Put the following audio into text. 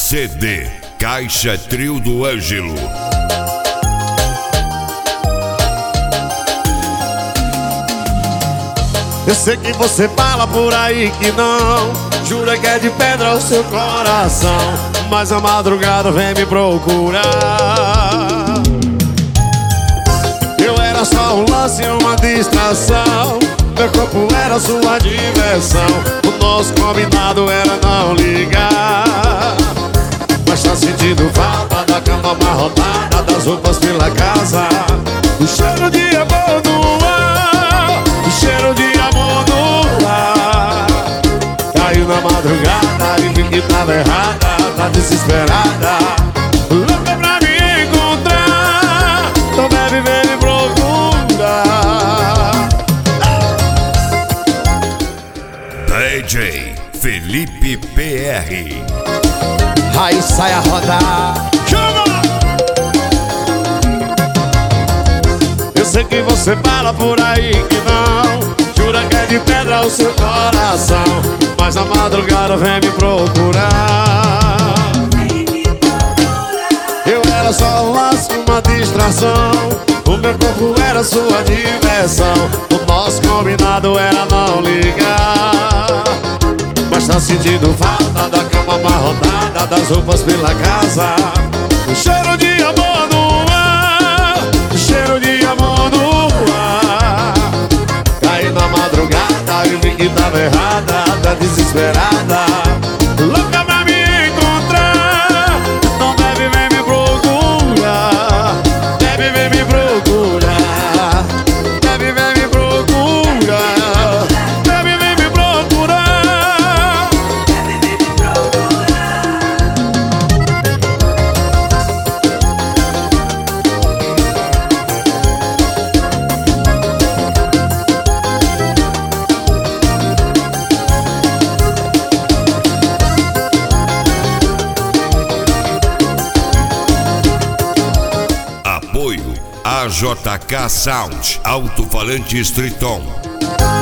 CD Caixa Trio do Ângelo. Eu sei que você fala por aí que não, jura que é de pedra o seu coração, mas a madrugada vem me procurar. Eu era só um lance, uma distração, meu corpo era sua diversão, o nosso combinado era não ligar. Mas tá sentindo falta da cama amarrotada, das roupas pela casa, o cheiro de amor no ar, o cheiro de amor no ar. Caiu na madrugada e vi que tava errada, tá desesperada, louca pra me encontrar, então bebe, vem me procurar. DJ Felipe PR. Aí sai a rodar. Chama! Eu sei que você fala por aí que não, jura que é de pedra o seu coração, mas a madrugada vem me procurar. Eu era só um laço, uma distração, o meu corpo era sua diversão, o nosso combinado era não ligar. Mas tá sentindo falta da cama amarrotada, das roupas pela casa, o cheiro de amor no ar, o cheiro de amor no ar. Caiu na madrugada e vi que tava errada, tá desesperada, louca pra me encontrar, então bebe, vem me procurar, bebe, vem me procurar, bebe, vem me procurar, bebe, vem me procurar. Apoio AJK Sound, Alto-Falante Streeton.